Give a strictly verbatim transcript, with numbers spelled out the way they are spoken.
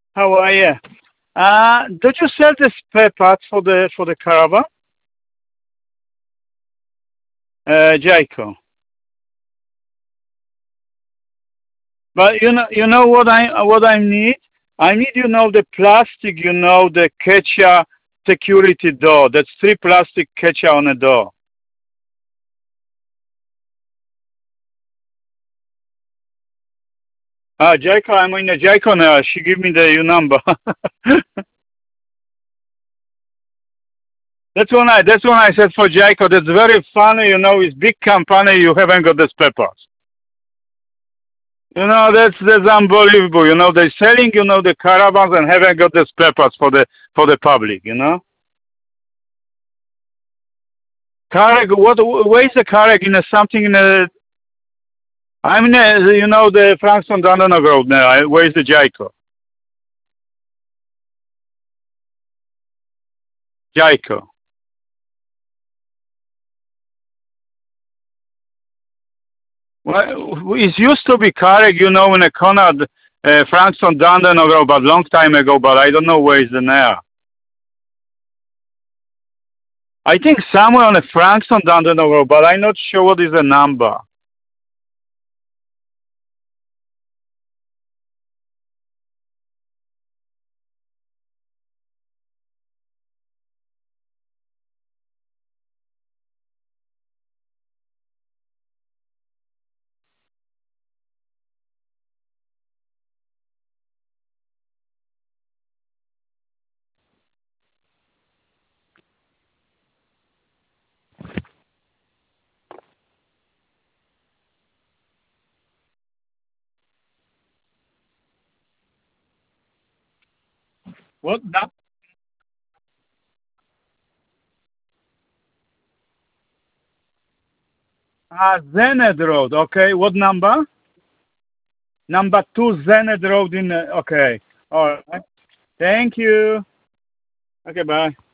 How are you? Uh, don't you sell the spare parts for the for the caravan? Uh, Jayco. But you know, you know what I what I need? I need, you know, the plastic, you know, the catcher security door. That's three plastic catcher on a door. Ah, Jayco, I'm in a Jayco now. She give me the your number. That's when I that's when I said for Jayco. That's very funny, you know. It's big company. You haven't got the spare parts. You know, that's that's unbelievable. You know, they're selling, you know, the caravans and haven't got the spare parts for the for the public. You know, Karek, what? Where is the Karek? In a, something in a. I'm in a, you know, the Frankston Dandano Road now. I- Where is the Jayco? Jayco. Well, it used to be Karek, you know, in a corner, uh, Frankston Dandano Road, but long time ago. But I don't know where is the now. I think somewhere on the Frankston Dandano Road, but I'm not sure what is the number. What? Ah, Zened Road. Okay. What number? Number two, Zened Road in. Uh, okay. All right. Thank you. Okay. Bye.